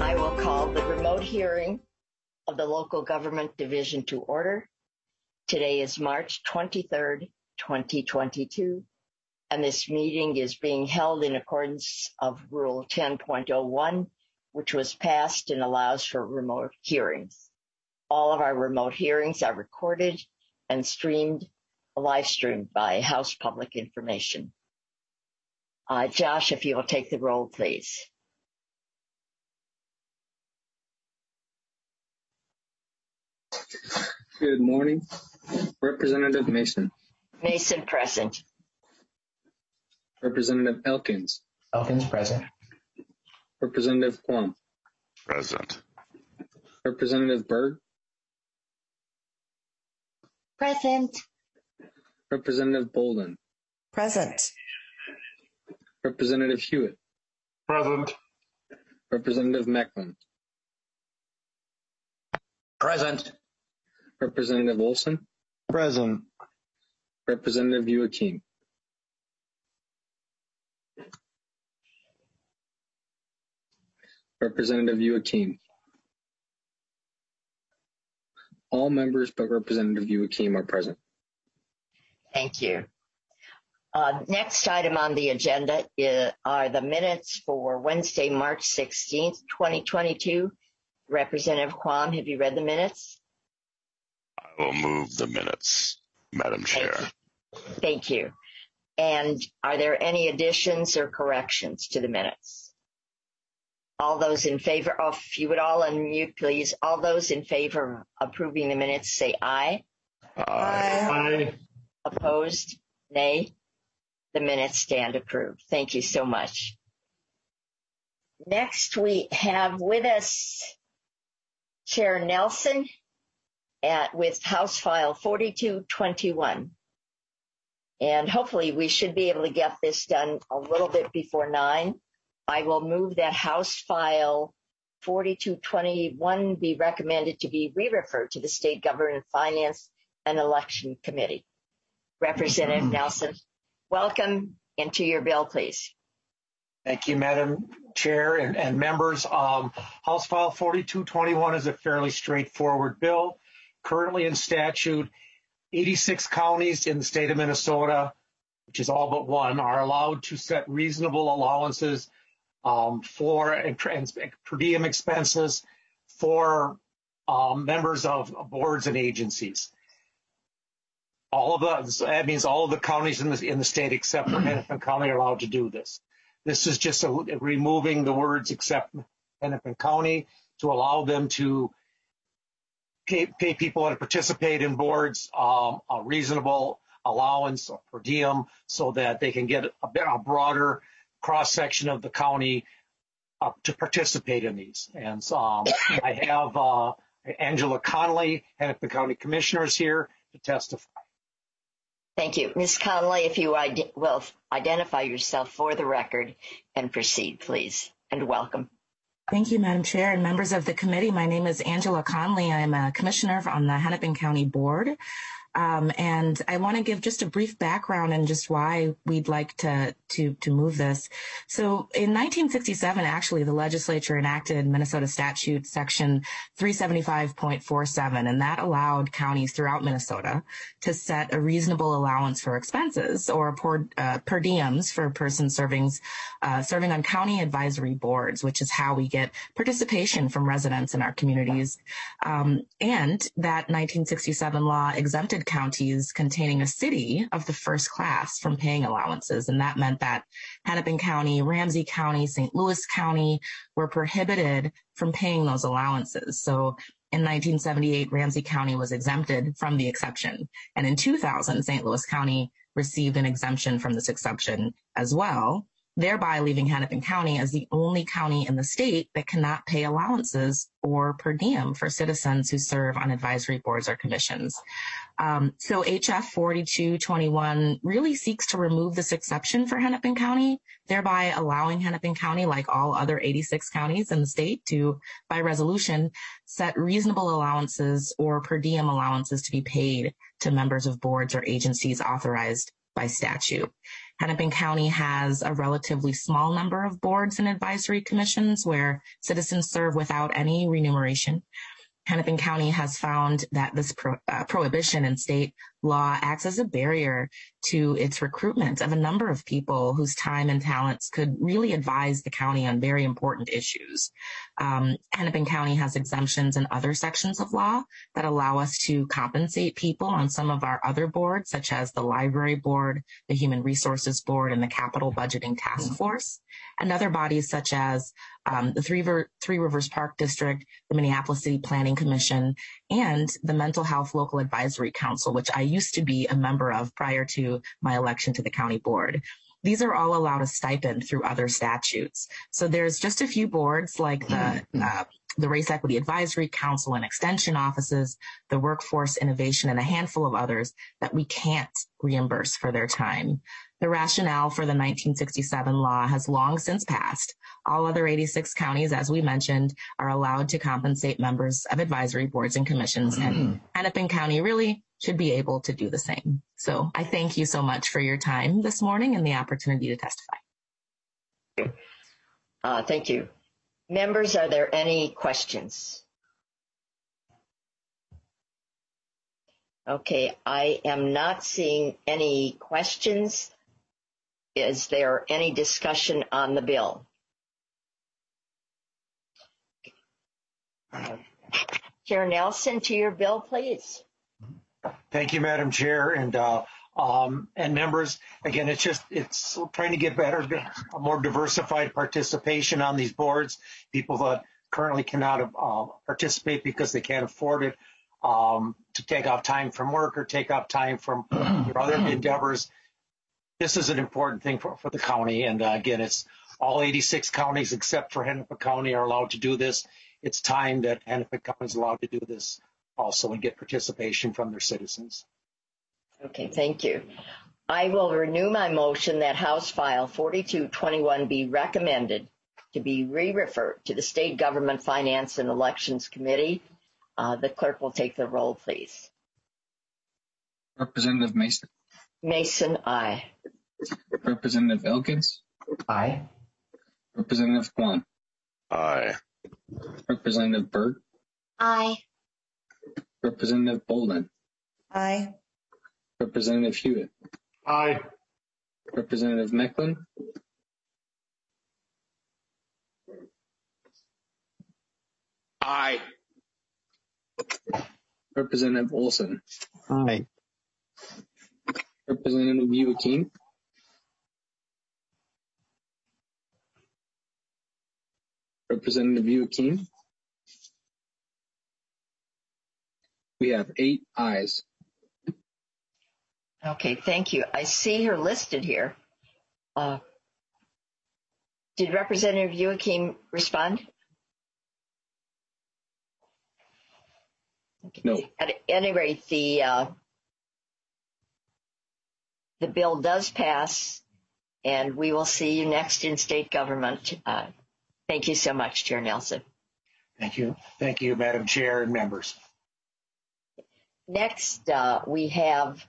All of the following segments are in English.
I will call the remote hearing of the Local Government Division to order. Today is March 23rd, 2022, and this meeting is being held in accordance of Rule 10.01, which was passed and allows for remote hearings. All of our remote hearings are recorded and live streamed by House Public Information. Josh, if you will take the roll, please. Good morning. Representative Mason. Mason present. Representative Elkins. Elkins present. Representative Quam. Present. Representative Berg. Present. Representative Bolden. Present. Representative Hewitt. Present. Representative Macklin. Present. Representative Olson. Present. Representative Joachim. Representative Joachim. All members but Representative Joachim are present. Thank you. Next item on the agenda are the minutes for Wednesday, March 16th, 2022. Representative Quam, have you read the minutes? I will move the minutes, Madam Chair. Thank you. And are there any additions or corrections to the minutes? All those in favor, if you would all unmute, please. All those in favor of approving the minutes, say aye. Aye. Opposed? Nay. The minutes stand approved. Thank you so much. Next, we have with us Chair Nelson with House File 4221. And hopefully we should be able to get this done a little bit before 9. I will move that House File 4221 be recommended to be re-referred to the State Government Finance and Election Committee. Representative Nelson, welcome, and to your bill, please. Thank you, Madam Chair and members. House File 4221 is a fairly straightforward bill. Currently in statute, 86 counties in the state of Minnesota, which is all but one, are allowed to set reasonable allowances for and per diem expenses for members of boards and agencies. That means all of the counties in the state except for Hennepin County are allowed to do this. This is just removing the words except Hennepin County to allow them to pay people to participate in boards a reasonable allowance or per diem so that they can get a broader cross-section of the county to participate in these. And so I have Angela Conley, Hennepin County Commissioners, here to testify. Thank you. Ms. Conley, if you will identify yourself for the record and proceed, please, and welcome. Thank you, Madam Chair and members of the committee. My name is Angela Conley. I'm a commissioner on the Hennepin County Board. And I want to give just a brief background and just why we'd like to move this. So in 1967, actually, the legislature enacted Minnesota Statute Section 375.47, and that allowed counties throughout Minnesota to set a reasonable allowance for expenses or per diems for persons serving on county advisory boards, which is how we get participation from residents in our communities. And that 1967 law exempted counties containing a city of the first class from paying allowances. And that meant that Hennepin County, Ramsey County, St. Louis County were prohibited from paying those allowances. So in 1978, Ramsey County was exempted from the exception. And in 2000, St. Louis County received an exemption from this exception as well, thereby leaving Hennepin County as the only county in the state that cannot pay allowances or per diem for citizens who serve on advisory boards or commissions. So HF 4221 really seeks to remove this exception for Hennepin County, thereby allowing Hennepin County, like all other 86 counties in the state, to, by resolution, set reasonable allowances or per diem allowances to be paid to members of boards or agencies authorized by statute. Hennepin County has a relatively small number of boards and advisory commissions where citizens serve without any remuneration. Hennepin County has found that this prohibition in state law acts as a barrier to its recruitment of a number of people whose time and talents could really advise the county on very important issues. Hennepin County has exemptions in other sections of law that allow us to compensate people on some of our other boards, such as the Library Board, the Human Resources Board, and the Capital Budgeting Task Force, and other bodies such as the Three Rivers Park District, the Minneapolis City Planning Commission, and the Mental Health Local Advisory Council, which I used to be a member of prior to my election to the county board. These are all allowed a stipend through other statutes. So there's just a few boards like the Race Equity Advisory Council and Extension offices, the Workforce Innovation, and a handful of others that we can't reimburse for their time. The rationale for the 1967 law has long since passed. All other 86 counties, as we mentioned, are allowed to compensate members of advisory boards and commissions, and Hennepin County really should be able to do the same. So I thank you so much for your time this morning and the opportunity to testify. Thank you. Members, are there any questions? Okay, I am not seeing any questions. Is there any discussion on the bill? Chair Nelson, to your bill, please. Thank you, Madam Chair, and members. Again, it's trying to get better, a more diversified participation on these boards. People that currently cannot participate because they can't afford it, to take off time from work or take off time from your other endeavors. This is an important thing for the county, and again, it's all 86 counties except for Hennepin County are allowed to do this. It's time that Hennepin County is allowed to do this also and get participation from their citizens. Okay, thank you. I will renew my motion that House File 4221 be recommended to be re-referred to the State Government Finance and Elections Committee. The clerk will take the roll, please. Representative Mason. Mason, aye. Representative Elkins. Aye. Representative Kwan. Aye. Representative Berg. Aye. Representative Bolden. Aye. Representative Hewitt. Aye. Representative Mecklin. Aye. Representative Olson. Aye. Representative Youakim. Representative Youakim. We have 8 ayes. Okay, thank you. I see her listed here. Did Representative Youakim respond? No. At any rate, the bill does pass, and we will see you next in state government. Thank you so much, Chair Nelson. Thank you. Thank you, Madam Chair and members. Next, we have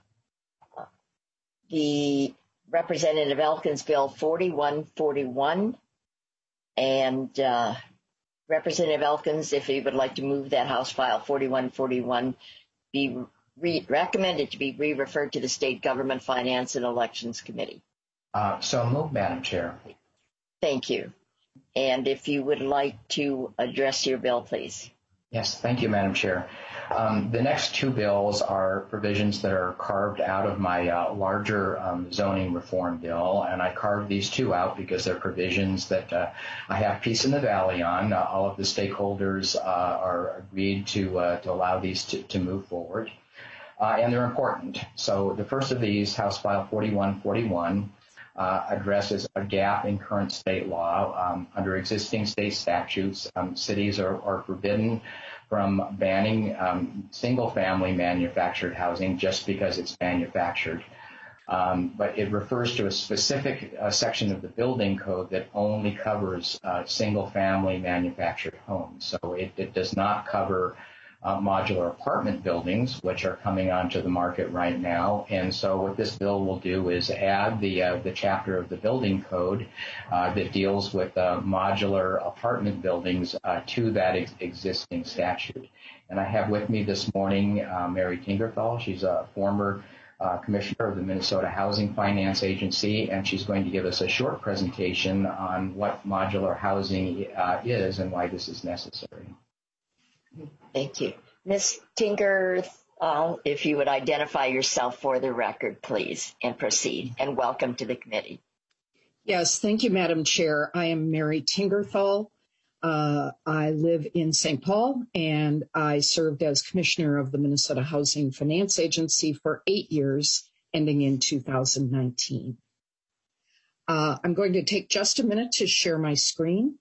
the Representative Elkins Bill 4141. And Representative Elkins, if you would like to move that House File 4141 be recommended to be re-referred to the State Government Finance and Elections Committee. So moved, Madam Chair. Thank you. And if you would like to address your bill, please. Yes, thank you, Madam Chair. The next 2 bills are provisions that are carved out of my larger zoning reform bill, and I carved these 2 out because they're provisions that I have peace in the valley on. All of the stakeholders are agreed to allow these to move forward, and they're important. So the first of these, House File 4141, addresses a gap in current state law. Under existing state statutes, cities are forbidden from banning single-family manufactured housing just because it's manufactured. But it refers to a specific section of the building code that only covers single-family manufactured homes. So it does not cover modular apartment buildings, which are coming onto the market right now. And so what this bill will do is add the chapter of the building code that deals with modular apartment buildings to that existing statute. And I have with me this morning Mary Tingerthal. She's a former commissioner of the Minnesota Housing Finance Agency, and she's going to give us a short presentation on what modular housing is and why this is necessary. Thank you. Ms. Tingerthal, if you would identify yourself for the record, please, and proceed. And welcome to the committee. Yes, thank you, Madam Chair. I am Mary Tingerthal. I live in St. Paul, and I served as commissioner of the Minnesota Housing Finance Agency for 8 years, ending in 2019. I'm going to take just a minute to share my screen.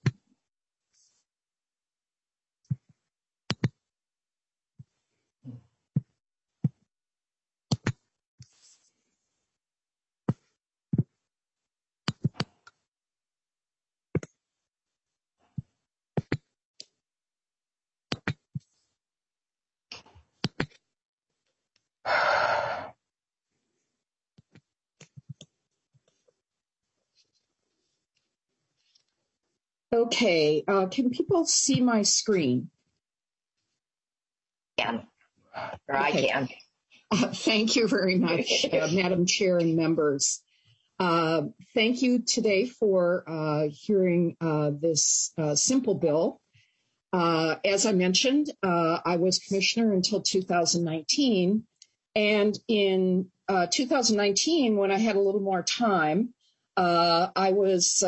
Okay, can people see my screen? Can. Or okay. I can. Thank you very much, Madam Chair and members. Thank you today for hearing this simple bill. As I mentioned, I was commissioner until 2019. And in 2019, when I had a little more time, I was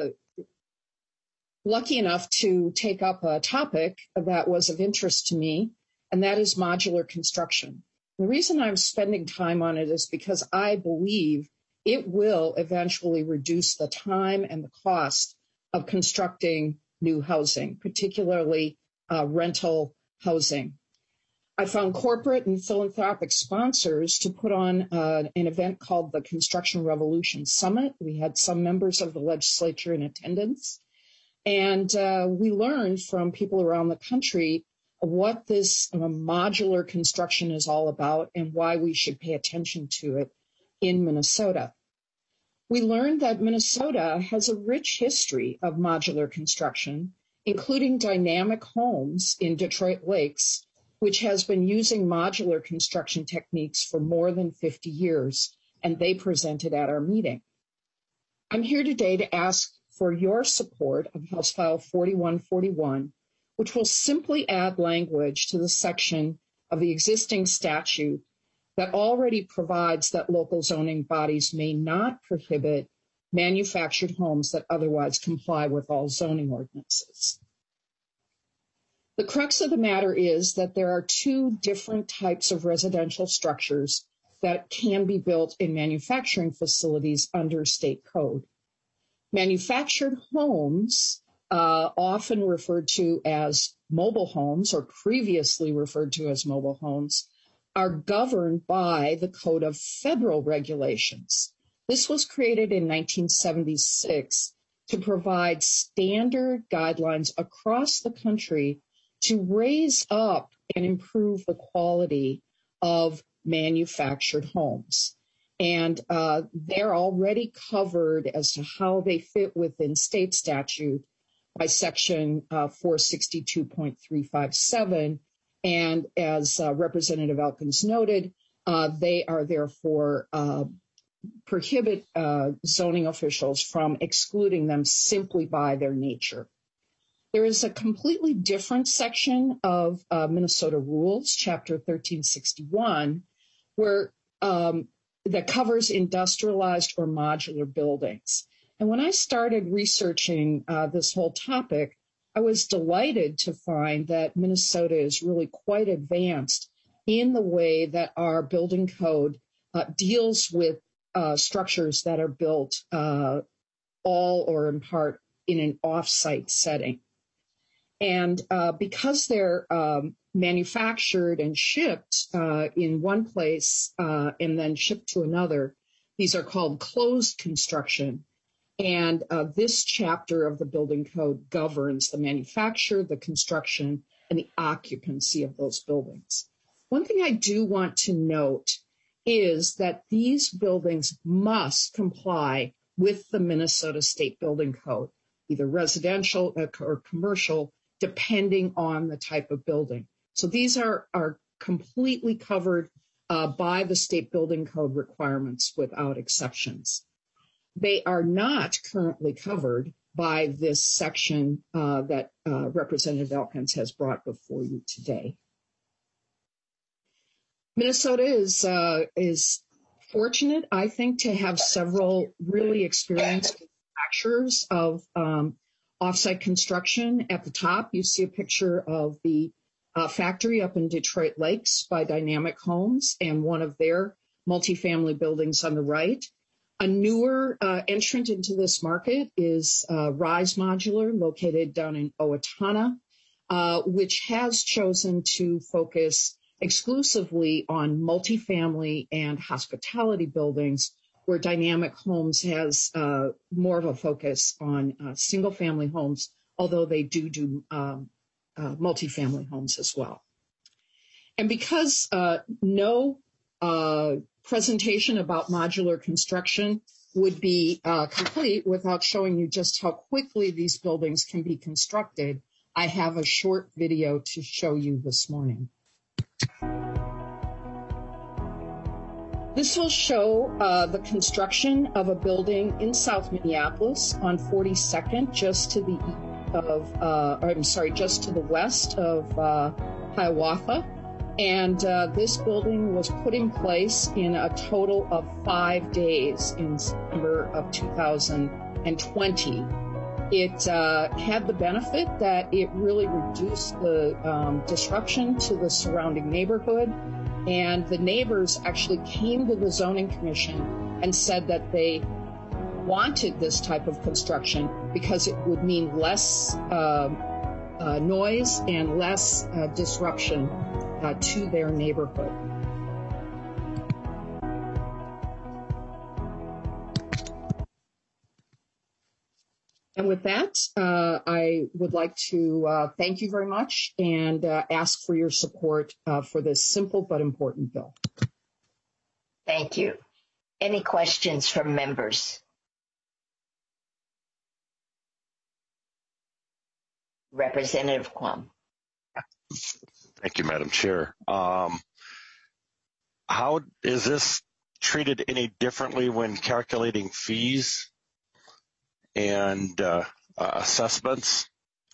lucky enough to take up a topic that was of interest to me, and that is modular construction. The reason I'm spending time on it is because I believe it will eventually reduce the time and the cost of constructing new housing, particularly rental housing. I found corporate and philanthropic sponsors to put on an event called the Construction Revolution Summit. We had some members of the legislature in attendance. And we learned from people around the country what this modular construction is all about and why we should pay attention to it in Minnesota. We learned that Minnesota has a rich history of modular construction, including Dynamic Homes in Detroit Lakes, which has been using modular construction techniques for more than 50 years, and they presented at our meeting. I'm here today to ask for your support of House File 4141, which will simply add language to the section of the existing statute that already provides that local zoning bodies may not prohibit manufactured homes that otherwise comply with all zoning ordinances. The crux of the matter is that there are two different types of residential structures that can be built in manufacturing facilities under state code. Manufactured homes, often referred to as mobile homes or previously referred to as mobile homes, are governed by the Code of Federal Regulations. This was created in 1976 to provide standard guidelines across the country to raise up and improve the quality of manufactured homes. And they're already covered as to how they fit within state statute by section 462.357. And as Representative Elkins noted, they are therefore prohibit zoning officials from excluding them simply by their nature. There is a completely different section of Minnesota rules, Chapter 1361, where that covers industrialized or modular buildings. And when I started researching this whole topic, I was delighted to find that Minnesota is really quite advanced in the way that our building code deals with structures that are built all or in part in an off-site setting. And because they're manufactured and shipped in one place and then shipped to another, these are called closed construction. And this chapter of the building code governs the manufacture, the construction, and the occupancy of those buildings. One thing I do want to note is that these buildings must comply with the Minnesota State Building Code, either residential or commercial, depending on the type of building. So these are completely covered by the State Building Code requirements without exceptions. They are not currently covered by this section that Representative Elkins has brought before you today. Minnesota is fortunate, I think, to have several really experienced manufacturers of offsite construction. At the top, you see a picture of the factory up in Detroit Lakes by Dynamic Homes and one of their multifamily buildings on the right. A newer entrant into this market is Rise Modular, located down in Owatonna, which has chosen to focus exclusively on multifamily and hospitality buildings, where Dynamic Homes has more of a focus on single-family homes, although they do multifamily homes as well. And because no presentation about modular construction would be complete without showing you just how quickly these buildings can be constructed, I have a short video to show you this morning. This will show the construction of a building in South Minneapolis on 42nd, just to the just to the west of Hiawatha. And this building was put in place in a total of 5 days in September of 2020. It had the benefit that it really reduced the disruption to the surrounding neighborhood. And the neighbors actually came to the zoning commission and said that they wanted this type of construction because it would mean less noise and less disruption to their neighborhood. And with that, I would like to thank you very much and ask for your support for this simple but important bill. Thank you. Any questions from members? Representative Quam. Thank you, Madam Chair. How is this treated any differently when calculating fees and assessments?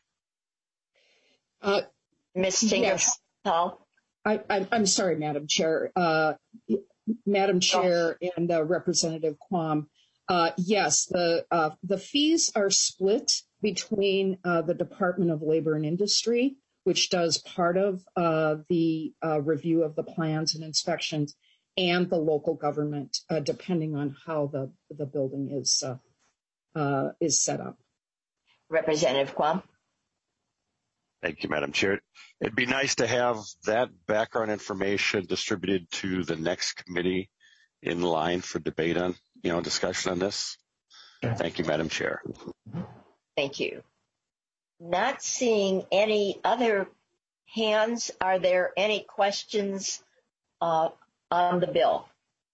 Ms. Tingles, Paul? I'm sorry, Madam Chair. Madam Chair and Representative Quam, yes, the fees are split between the Department of Labor and Industry, which does part of the review of the plans and inspections, and the local government, depending on how the building is set up. Representative Quam. Thank you, Madam Chair. It'd be nice to have that background information distributed to the next committee in line for debate on, discussion on this. Thank you, Madam Chair. Thank you. Not seeing any other hands. Are there any questions on the bill?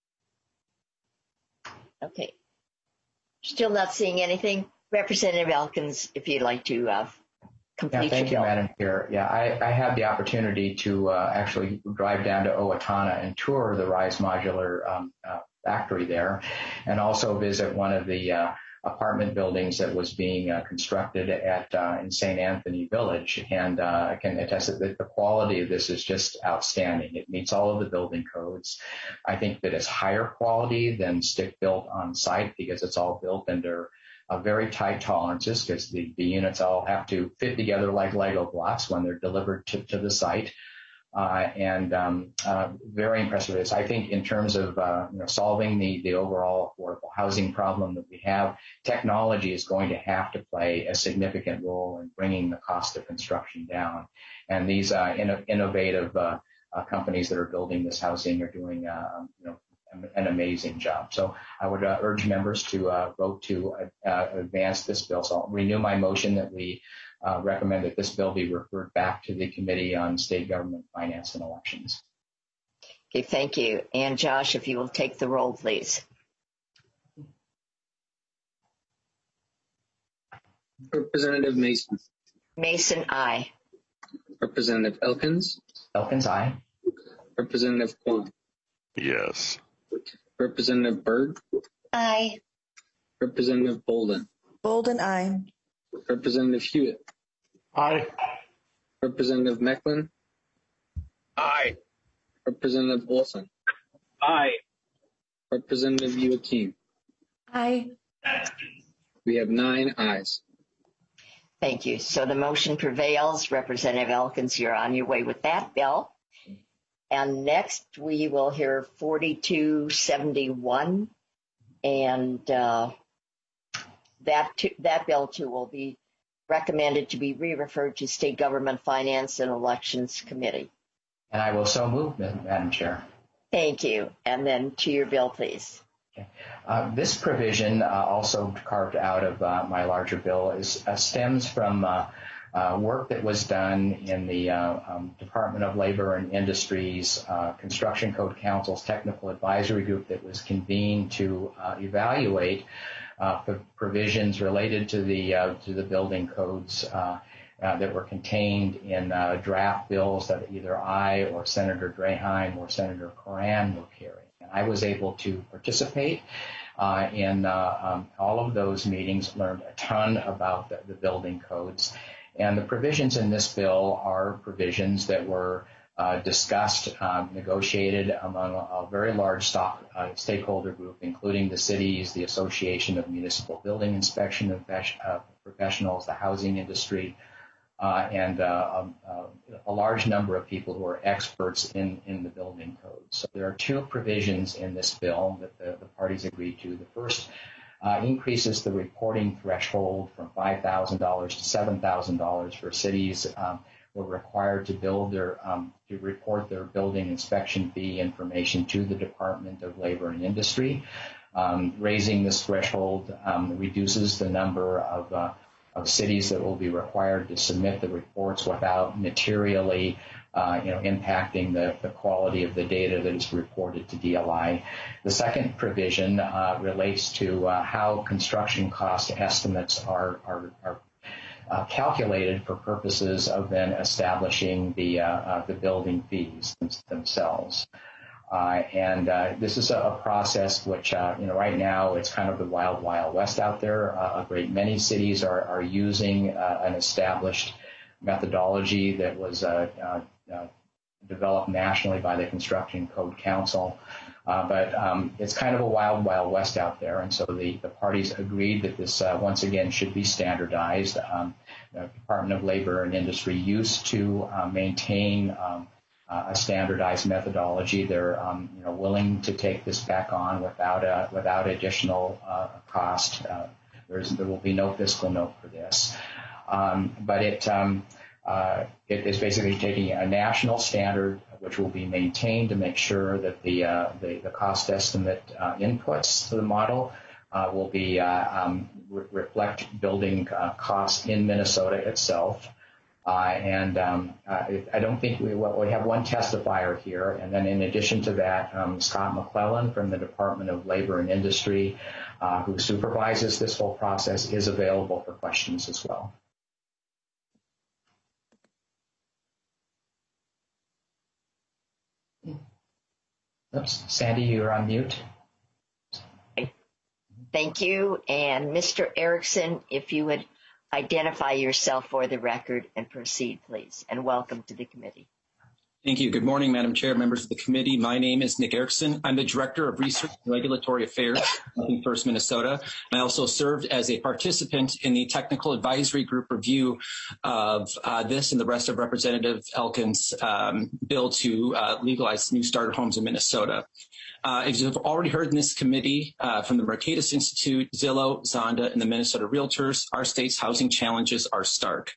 Okay. Still not seeing anything. Representative Elkins, if you'd like to complete Thank you, your bill. Madam Chair. Yeah, I had the opportunity to actually drive down to Owatonna and tour the Rise Modular factory there, and also visit one of the apartment buildings that was being constructed in St. Anthony Village. And I can attest that the quality of this is just outstanding. It meets all of the building codes. I think that it's higher quality than stick-built on site because it's all built under very tight tolerances, because the units all have to fit together like Lego blocks when they're delivered to the site. Very impressive. I think in terms of solving the overall affordable housing problem that we have, technology is going to have to play a significant role in bringing the cost of construction down. And these innovative companies that are building this housing are doing an amazing job. So I would urge members to vote to advance this bill. So I'll renew my motion that we recommend that this bill be referred back to the Committee on State Government, Finance, and Elections. Okay, thank you. And Josh, if you will take the roll, please. Representative Mason. Mason, aye. Representative Elkins. Elkins, aye. Representative Kwan. Yes. Representative Byrd. Aye. Representative Bolden. Bolden, aye. Representative Hewitt. Aye. Representative Mecklin. Aye. Representative Olson. Aye. Representative Youakim. Aye. We have 9 ayes. Thank you. So the motion prevails. Representative Elkins, you're on your way with that bill. And next we will hear 4271, and that bill too will be recommended to be re-referred to State Government, Finance, and Elections Committee. And I will so move, Madam Chair. Thank you. And then to your bill, please. Okay. This provision, also carved out of my larger bill, stems from work that was done in the Department of Labor and Industry's Construction Code Council's Technical Advisory Group that was convened to evaluate provisions related to the building codes that were contained in draft bills that either I or Senator Draheim or Senator Coran were carrying. And I was able to participate in all of those meetings, learned a ton about the building codes. And the provisions in this bill are provisions that were discussed, negotiated among a very large stakeholder group, including the cities, the Association of Municipal Building Inspection Professionals, the housing industry, and a large number of people who are experts in the building code. So there are 2 provisions in this bill that the parties agreed to. The first increases the reporting threshold from $5,000 to $7,000 for cities who are required to to report their building inspection fee information to the Department of Labor and Industry. Raising this threshold reduces the number of cities that will be required to submit the reports without materially impacting the quality of the data that is reported to DLI. The second provision relates to how construction cost estimates are calculated for purposes of then establishing the building fees themselves. This is a process which, right now it's kind of the wild, wild west out there. A great many cities are using an established methodology that was developed nationally by the Construction Code Council. But it's kind of a wild, wild west out there. And so the parties agreed that this, once again, should be standardized. The Department of Labor and Industry used to maintain a standardized methodology. They're willing to take this back on without additional cost. There will be no fiscal note for this, but it is basically taking a national standard which will be maintained to make sure that the cost estimate inputs to the model will be reflect building costs in Minnesota itself. I don't think we have one testifier here, and then in addition to that, Scott McClellan from the Department of Labor and Industry, who supervises this whole process, is available for questions as well. Oops, Sandy, you're on mute. Thank you. And Mr. Erickson, if you would identify yourself for the record and proceed, please. And welcome to the committee. Thank you. Good morning, Madam Chair, members of the committee. My name is Nick Erickson. I'm the Director of Research and Regulatory Affairs at Nothing First Minnesota. I also served as a participant in the Technical Advisory Group review of this and the rest of Representative Elkins' bill to legalize new starter homes in Minnesota. As you've already heard in this committee from the Mercatus Institute, Zillow, Zonda, and the Minnesota Realtors, our state's housing challenges are stark.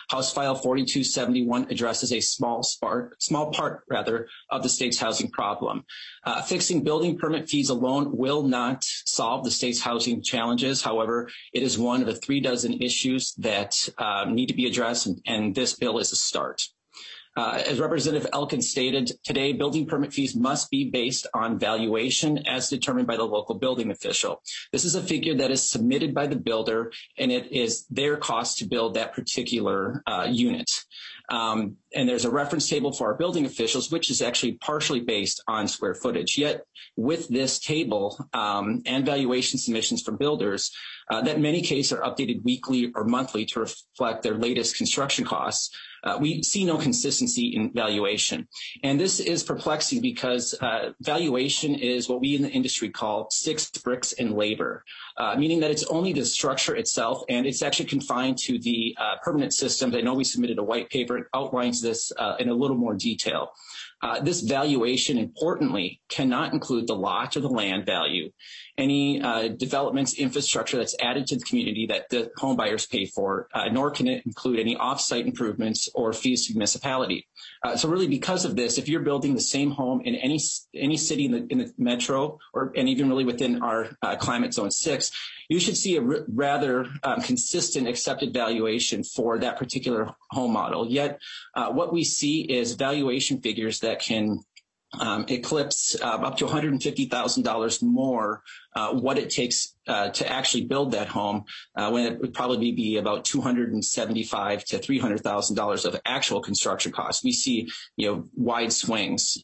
House File 4271 addresses a small part of the state's housing problem. Fixing building permit fees alone will not solve the state's housing challenges. However, it is one of the 36 issues that need to be addressed, and this bill is a start. As Representative Elkin stated, today building permit fees must be based on valuation as determined by the local building official. This is a figure that is submitted by the builder, and it is their cost to build that particular unit. And there's a reference table for our building officials, which is actually partially based on square footage. Yet with this table and valuation submissions from builders, that in many cases are updated weekly or monthly to reflect their latest construction costs, we see no consistency in valuation. And this is perplexing because valuation is what we in the industry call 6 bricks in labor, meaning that it's only the structure itself, and it's actually confined to the permanent systems. I know we submitted a white paper. It outlines this in a little more detail. This valuation, importantly, cannot include the lot or the land value, any developments, infrastructure that's added to the community that the home buyers pay for, nor can it include any off-site improvements or fees to the municipality. So really, because of this, if you're building the same home in any city in the metro, and even really within our climate zone 6, you should see a rather consistent accepted valuation for that particular home model. Yet what we see is valuation figures that can eclipse up to $150,000 more what it takes to actually build that home, when it would probably be about $275,000 to $300,000 of actual construction costs. We see, wide swings.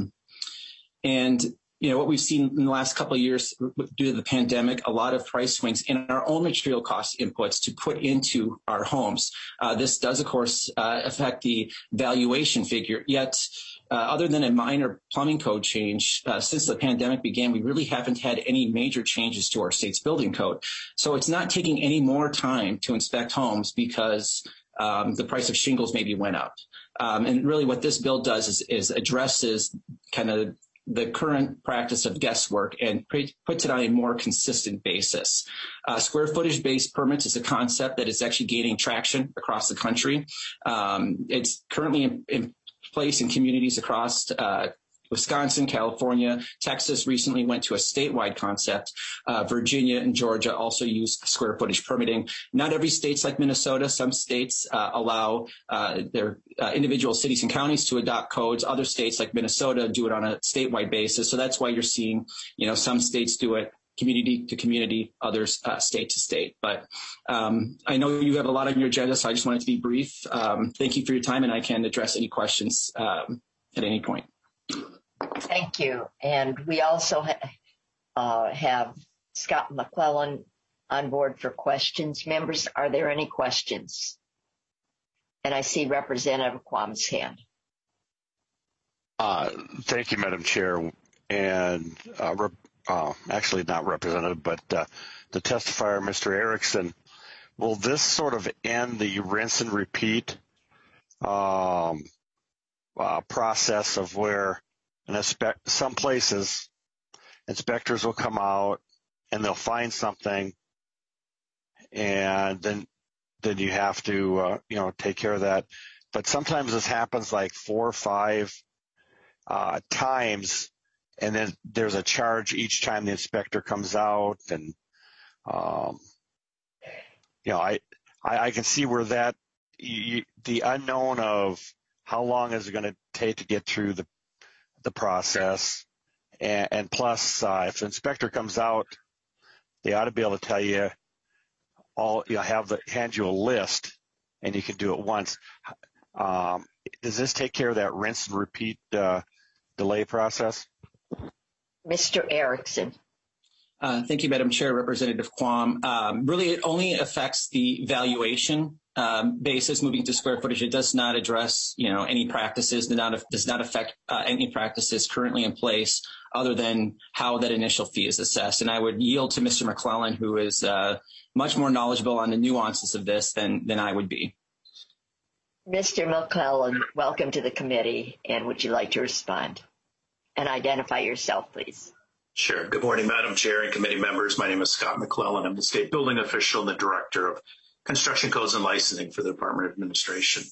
And what we've seen in the last couple of years due to the pandemic, a lot of price swings in our own material cost inputs to put into our homes. This does, of course, affect the valuation figure. Yet, other than a minor plumbing code change, since the pandemic began, we really haven't had any major changes to our state's building code. So it's not taking any more time to inspect homes because the price of shingles maybe went up. And really what this bill does is addresses kind of the current practice of guesswork and puts it on a more consistent basis. Square footage-based permits is a concept that is actually gaining traction across the country. It's currently in place in communities across Wisconsin, California. Texas recently went to a statewide concept. Virginia and Georgia also use square footage permitting. Not every state's like Minnesota. Some states allow their individual cities and counties to adopt codes. Other states like Minnesota do it on a statewide basis. So that's why you're seeing, some states do it community to community, others state to state. But I know you have a lot on your agenda, so I just wanted to be brief. Thank you for your time, and I can address any questions at any point. Thank you. And we also have Scott McClellan on board for questions. Members, are there any questions? And I see Representative Quam's hand. Thank you, Madam Chair. And actually not representative, but the testifier, Mr. Erickson, will this sort of end the rinse and repeat process of where some places inspectors will come out and they'll find something, and then you have to take care of that. But sometimes this happens like 4 or 5 times, and then there's a charge each time the inspector comes out, and I can see where that the unknown of how long is it going to take to get through the process, and plus if the inspector comes out, they ought to be able to tell you hand you a list, and you can do it once. Does this take care of that rinse and repeat delay process? Mr. Erickson. Thank you, Madam Chair, Representative Quam. Really, it only affects the valuation basis moving to square footage. It does not address, any practices, does not affect any practices currently in place other than how that initial fee is assessed. And I would yield to Mr. McClellan, who is much more knowledgeable on the nuances of this than I would be. Mr. McClellan, welcome to the committee, and would you like to respond? And identify yourself, please. Sure. Good morning, Madam Chair and committee members. My name is Scott McClellan. I'm the state building official and the director of Construction Codes and Licensing for the Department of Administration.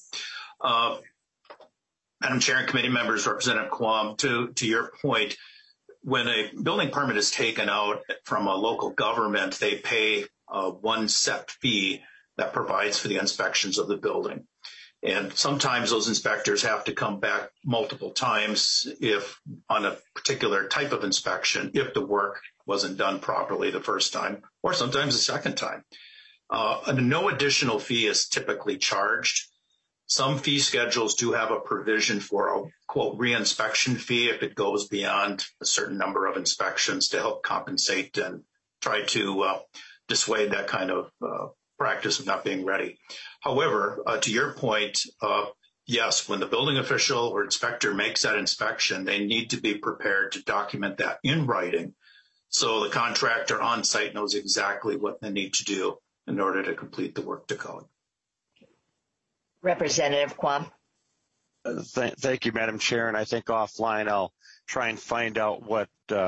Madam Chair and committee members, Representative Quam, to your point, when a building permit is taken out from a local government, they pay one set fee that provides for the inspections of the building. And sometimes those inspectors have to come back multiple times if on a particular type of inspection, if the work wasn't done properly the first time, or sometimes the second time. No additional fee is typically charged. Some fee schedules do have a provision for a, quote, reinspection fee if it goes beyond a certain number of inspections to help compensate and try to dissuade that kind of practice of not being ready. However, to your point, yes, when the building official or inspector makes that inspection, they need to be prepared to document that in writing so the contractor on site knows exactly what they need to do in order to complete the work to code. Representative Quam. Thank you, Madam Chair. And I think offline I'll try and find out what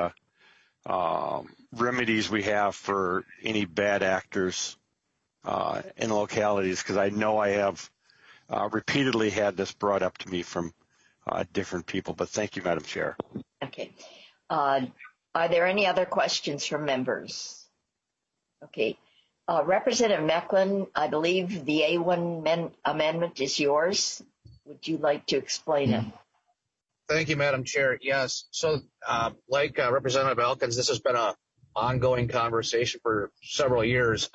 remedies we have for any bad actors in localities, because I know I have repeatedly had this brought up to me from different people. But thank you, Madam Chair. Okay. Are there any other questions from members? Okay. Representative Mecklen, I believe the A1 amendment is yours. Would you like to explain it? Thank you, Madam Chair. Yes. So like Representative Elkins, this has been an ongoing conversation for several years.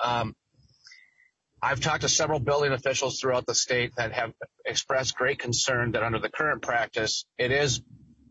I've talked to several building officials throughout the state that have expressed great concern that under the current practice, it is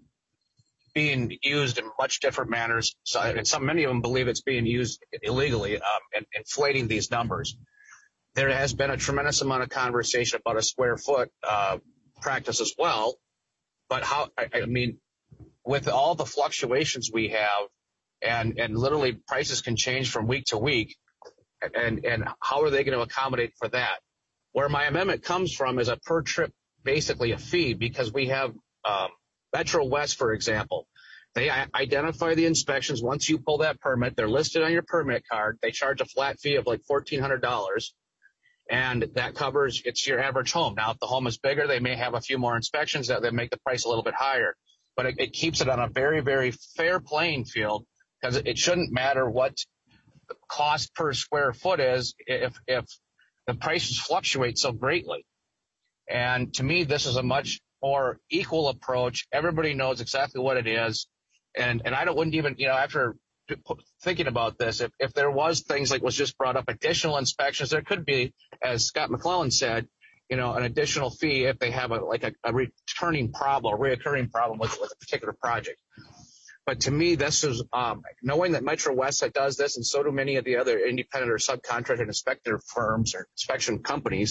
being used in much different manners. So, and many of them believe it's being used illegally and inflating these numbers. There has been a tremendous amount of conversation about a square foot practice as well. But I mean, with all the fluctuations we have and literally prices can change from week to week, and how are they going to accommodate for that? Where my amendment comes from is a per trip, basically a fee, because we have Metro West, for example. They identify the inspections. Once you pull that permit, they're listed on your permit card. They charge a flat fee of like $1,400, and that covers it's your average home. Now, if the home is bigger, they may have a few more inspections that make the price a little bit higher, but it keeps it on a very, very fair playing field, because it shouldn't matter what the cost per square foot is if the prices fluctuate so greatly. And to me, this is a much more equal approach. Everybody knows exactly what it is. And I wouldn't even, after thinking about this, if there was things like was just brought up, additional inspections, there could be, as Scott McClellan said, an additional fee if they have a reoccurring problem with a particular project. But to me, this is knowing that Metro West does this, and so do many of the other independent or subcontractor inspector firms or inspection companies.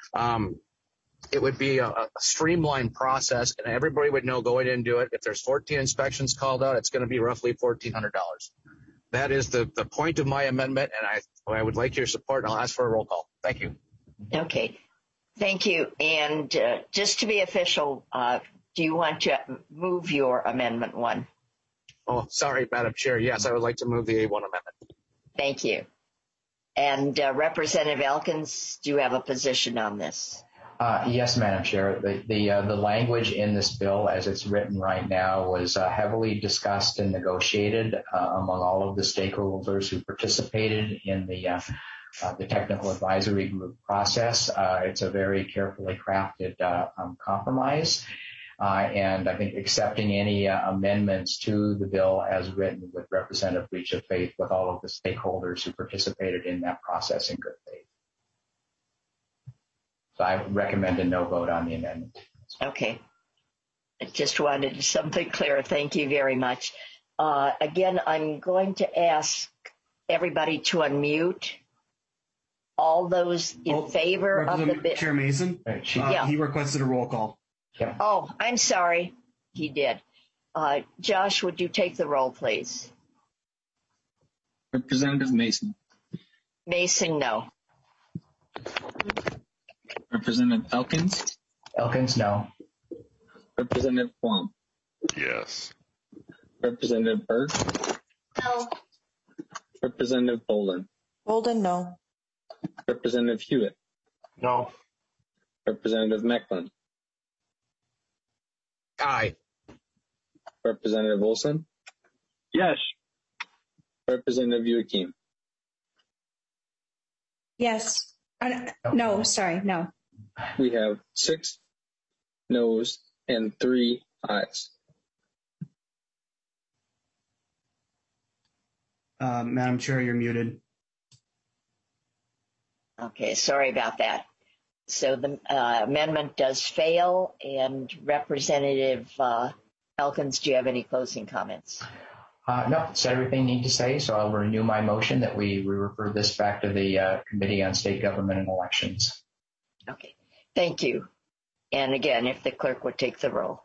It would be a streamlined process, and everybody would know going into it. If there's 14 inspections called out, it's going to be roughly $1,400. That is the point of my amendment, and I would like your support, and I'll ask for a roll call. Thank you. Okay. Thank you. And just to be official, do you want to move your Amendment 1? Oh, sorry, Madam Chair. Yes, I would like to move the A1 amendment. Thank you. And Representative Elkins, do you have a position on this? Yes, Madam Chair. The language in this bill, as it's written right now, was heavily discussed and negotiated among all of the stakeholders who participated in the technical advisory group process. It's a very carefully crafted compromise. And I think accepting any amendments to the bill as written would represent a breach of faith with all of the stakeholders who participated in that process in good faith. So I would recommend a no vote on the amendment. Okay. I just wanted something clear. Thank you very much. Again, I'm going to ask everybody to unmute. All those in favor of the bill. Chair Mason, he requested a roll call. Yeah. Oh, I'm sorry. He did. Josh, would you take the roll, please? Representative Mason. Mason, no. Representative Elkins. Elkins, no. Representative Quam. Yes. Representative Berg. No. Representative Bolden. Bolden, no. Representative Hewitt. No. Representative Mecklen. Aye. Representative Olson. Yes. Representative Youakim. Yes. No, sorry, no. We have 6 noes and 3 ayes. Madam Chair, you're muted. Okay, sorry about that. So the amendment does fail. And Representative Elkins, do you have any closing comments? No, said everything I need to say, so I'll renew my motion that we refer this back to the Committee on State Government and Elections. Okay, thank you. And again, if the clerk would take the roll.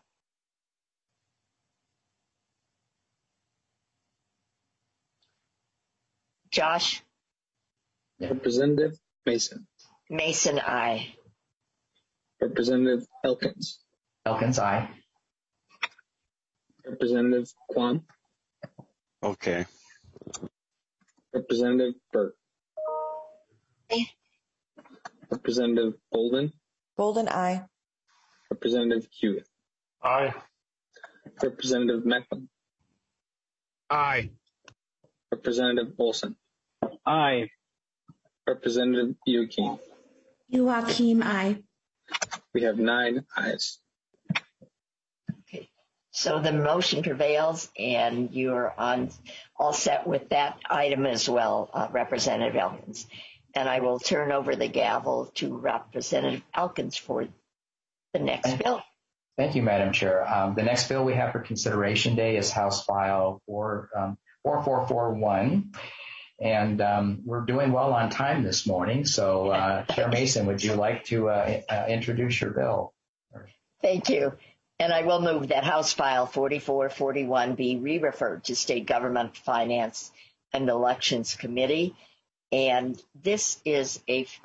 Josh? Representative Mason. Mason, aye. Representative Elkins. Elkins, aye. Representative Quam. Okay. Representative Burt. Aye. Representative Bolden. Bolden, aye. Representative Hewitt. Aye. Representative Mecklen. Aye. Representative Olson. Aye. Representative Youakim. Youakim, aye. We have 9 ayes. Okay, so the motion prevails, and you're all set with that item as well, Representative Elkins. And I will turn over the gavel to Representative Elkins for the next bill. Thank you, Madam Chair. The next bill we have for consideration day is House File 4441. And we're doing well on time this morning. So, Chair Mason, would you like to introduce your bill? Thank you. And I will move that House File 4441 be re-referred to State Government Finance and Elections Committee. And this is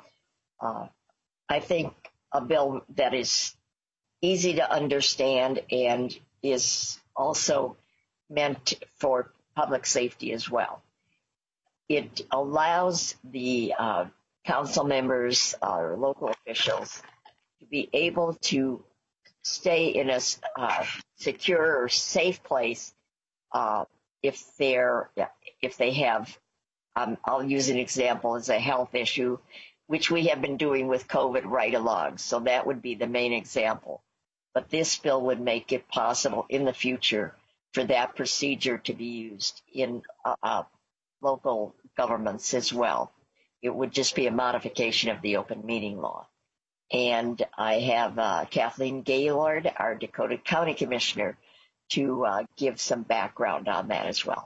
I think, a bill that is easy to understand and is also meant for public safety as well. It allows the council members or local officials to be able to stay in a secure or safe place if they have, I'll use an example as a health issue, which we have been doing with COVID right along. So that would be the main example. But this bill would make it possible in the future for that procedure to be used in local governments as well. It would just be a modification of the open meeting law. And I have Kathleen Gaylord, our Dakota County Commissioner, to give some background on that as well.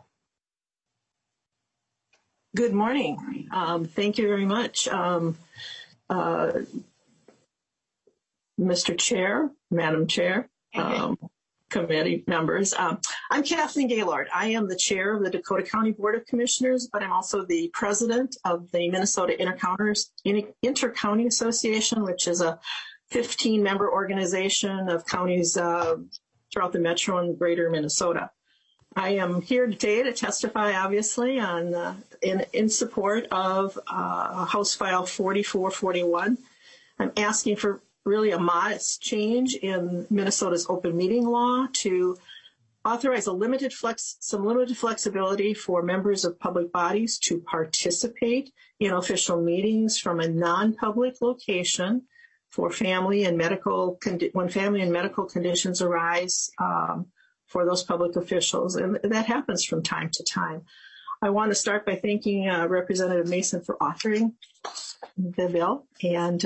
Good morning. Thank you very much. Mr. Chair, Madam Chair, committee members. I'm Kathleen Gaylord. I am the chair of the Dakota County Board of Commissioners, but I'm also the president of the Minnesota Inter-County Association, which is a 15-member organization of counties throughout the metro and greater Minnesota. I am here today to testify, obviously, on in support of House File 4441. I'm asking for really a modest change in Minnesota's open meeting law to authorize some limited flexibility for members of public bodies to participate in official meetings from a non-public location for when family and medical conditions arise for those public officials, and that happens from time to time. I want to start by thanking Representative Mason for authoring the bill, and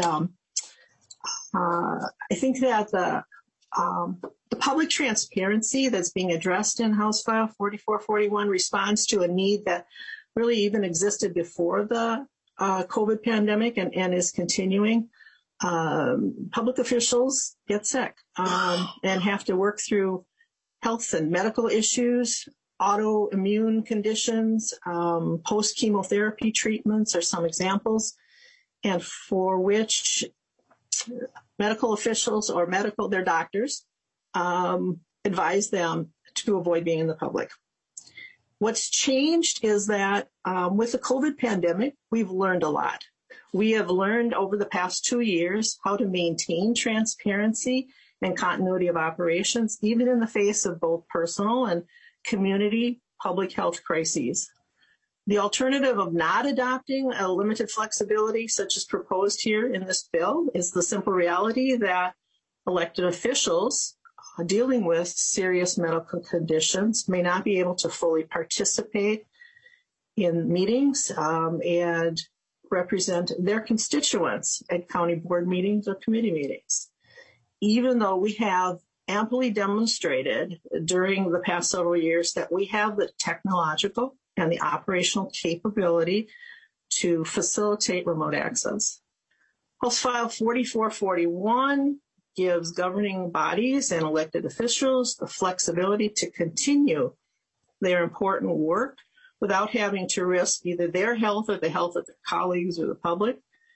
I think that the public transparency that's being addressed in House File 4441 responds to a need that really even existed before the COVID pandemic and is continuing. Public officials get sick and have to work through health and medical issues, autoimmune conditions, post-chemotherapy treatments are some examples, and for which medical officials or their doctors advise them to avoid being in the public. What's changed is that with the COVID pandemic, we've learned a lot. We have learned over the past 2 years how to maintain transparency and continuity of operations, even in the face of both personal and community public health crises. The alternative of not adopting a limited flexibility, such as proposed here in this bill, is the simple reality that elected officials dealing with serious medical conditions may not be able to fully participate in meetings and represent their constituents at county board meetings or committee meetings. Even though we have amply demonstrated during the past several years that we have the technological and the operational capability to facilitate remote access. House File 4441 gives governing bodies and elected officials the flexibility to continue their important work without having to risk either their health or the health of their colleagues or the public.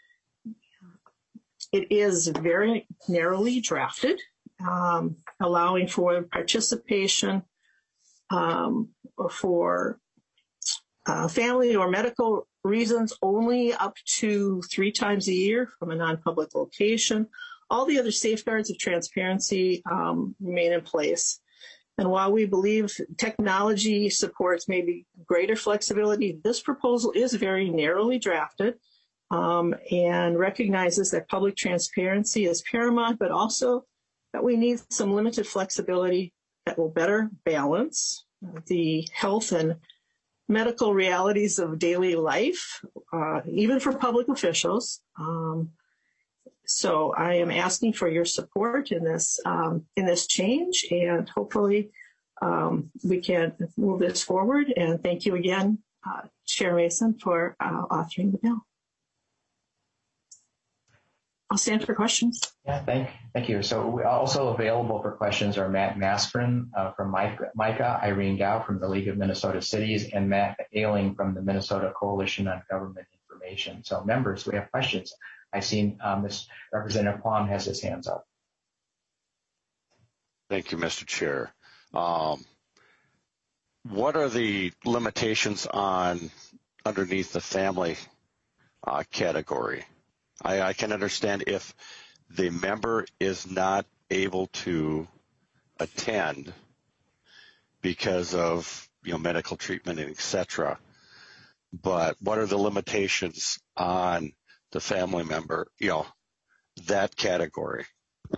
It is very narrowly drafted, allowing for participation for family or medical reasons only up to 3 times a year from a non-public location. All the other safeguards of transparency remain in place. And while we believe technology supports maybe greater flexibility, this proposal is very narrowly drafted and recognizes that public transparency is paramount, but also that we need some limited flexibility that will better balance the health and medical realities of daily life, even for public officials. So I am asking for your support in this change, and hopefully we can move this forward. And thank you again, Chair Mason, for authoring the bill. I'll stand for questions. Yeah, thank you. So also available for questions are Matt Maskrin from MICA, Irene Gao from the League of Minnesota Cities, and Matt Ailing from the Minnesota Coalition on Government Information. So members, we have questions. I've seen Representative Quam has his hands up. Thank you, Mr. Chair. What are the limitations on underneath the family category? I can understand if the member is not able to attend because of medical treatment and et cetera. But what are the limitations on the family member, that category?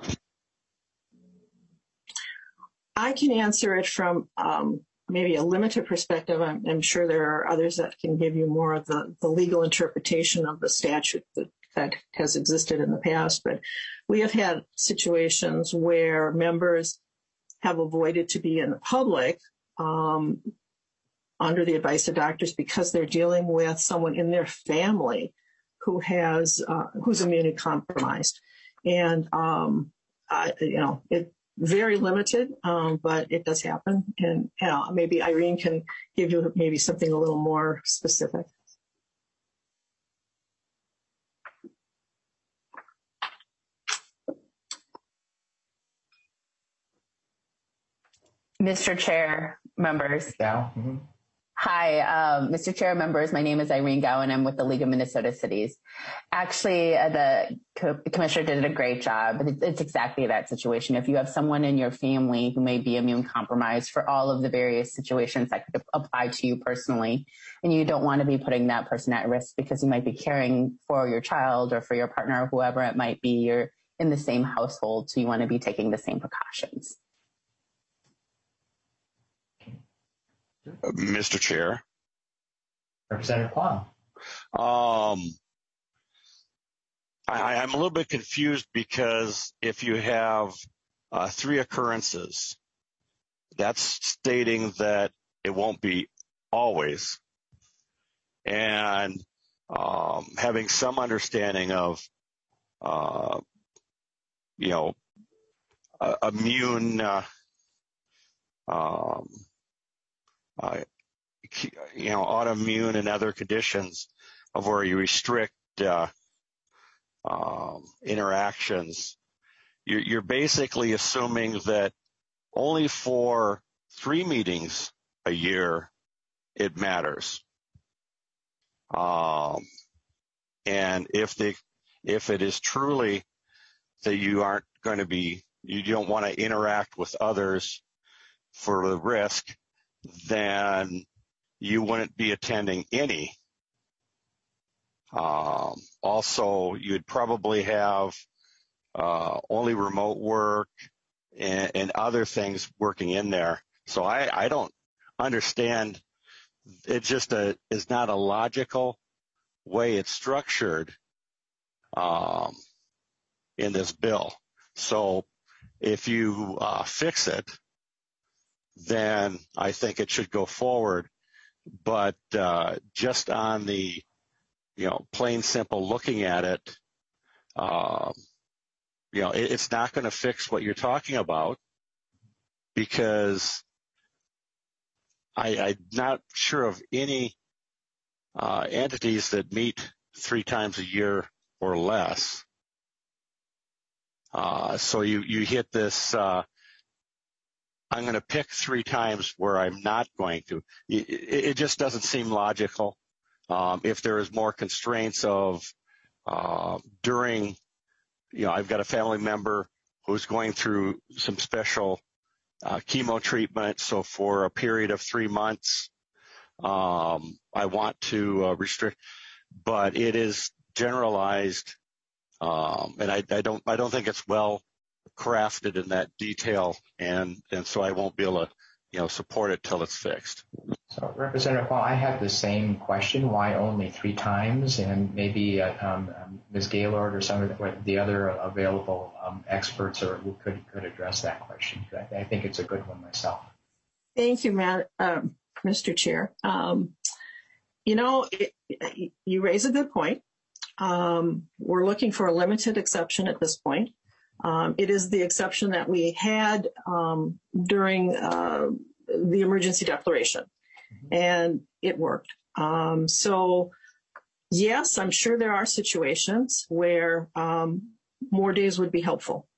I can answer it from maybe a limited perspective. I'm sure there are others that can give you more of the legal interpretation of the statute that has existed in the past. But we have had situations where members have avoided to be in the public under the advice of doctors because they're dealing with someone in their family who has who's immunocompromised, and it's very limited, but it does happen. And maybe Irene can give you maybe something a little more specific. Mr. Chair, members. Gao. Mm-hmm. Hi, Mr. Chair, members. My name is Irene Gao, and I'm with the League of Minnesota Cities. Actually, the commissioner did a great job. It's exactly that situation. If you have someone in your family who may be immune compromised for all of the various situations that could apply to you personally, and you don't want to be putting that person at risk because you might be caring for your child or for your partner or whoever it might be, you're in the same household, so you want to be taking the same precautions. Mr. Chair. Representative Quam. I'm a little bit confused because if you have 3 occurrences, that's stating that it won't be always. And having some understanding of, immune autoimmune and other conditions of where you restrict interactions, you're basically assuming that only for 3 meetings a year it matters. And if it is truly that you aren't going to be, you don't want to interact with others for the risk, then you wouldn't be attending any. Also, you'd probably have only remote work and other things working in there. So I don't understand. It just is not a logical way it's structured in this bill. So if you fix it, then I think it should go forward. But just on the, plain simple looking at it, it's not going to fix what you're talking about, because I'm not sure of any entities that meet 3 times a year or less. So you hit this, I'm going to pick 3 times where I'm not going to. It just doesn't seem logical. If there is more constraints of during, I've got a family member who's going through some special chemo treatment. So for a period of 3 months, I want to restrict, but it is generalized, and I don't think it's well crafted in that detail, and so I won't be able to support it till it's fixed. So Representative Paul, I have the same question. Why only 3 times? And maybe Ms. Gaylord or some of the other available experts could address that question. I think it's a good one myself. Thank you, Mr. Chair. You raise a good point. We're looking for a limited exception at this point. It is the exception that we had during the emergency declaration, and it worked. So, yes, I'm sure there are situations where more days would be helpful.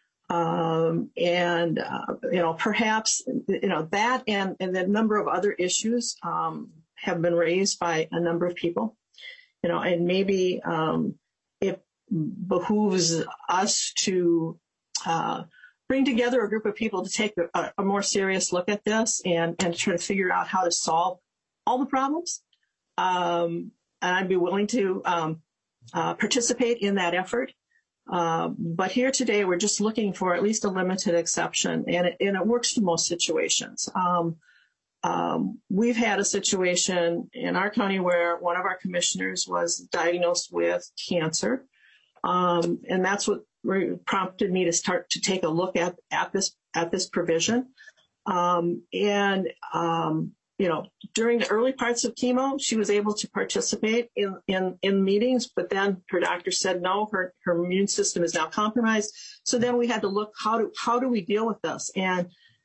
Perhaps, that and the number of other issues have been raised by a number of people, and maybe it behooves us to bring together a group of people to take a more serious look at this and try to figure out how to solve all the problems. And I'd be willing to participate in that effort. But here today, we're just looking for at least a limited exception, and it works for most situations. We've had a situation in our county where one of our commissioners was diagnosed with cancer. And that's what prompted me to start to take a look at this provision. During the early parts of chemo, she was able to participate in meetings, but then her doctor said, no, her immune system is now compromised. So then we had to look, how do we deal with this? And,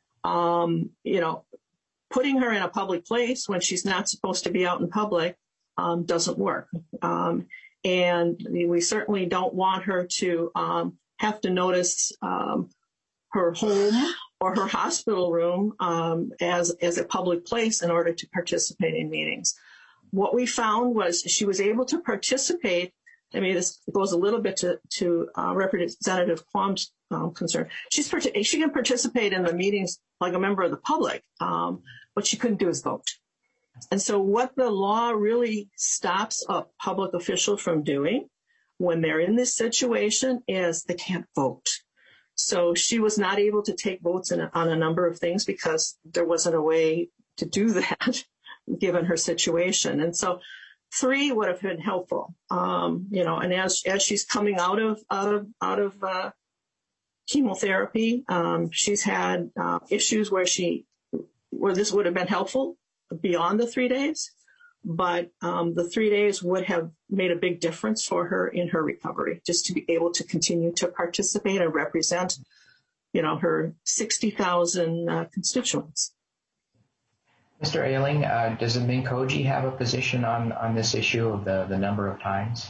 putting her in a public place when she's not supposed to be out in public, doesn't work. And we certainly don't want her to have to notice her home or her hospital room as a public place in order to participate in meetings. What we found was she was able to participate. I mean, this goes a little bit to Representative Quam's concern. She can participate in the meetings like a member of the public. What she couldn't do is vote. And so what the law really stops a public official from doing when they're in this situation is they can't vote. So she was not able to take votes on a number of things because there wasn't a way to do that given her situation. And so 3 would have been helpful. And as she's coming out of chemotherapy, she's had issues where this would have been helpful beyond the 3 days, but the 3 days would have made a big difference for her in her recovery, just to be able to continue to participate and represent, her 60,000 constituents. Mr. Ayling, does the Minkoji have a position on this issue of the number of times?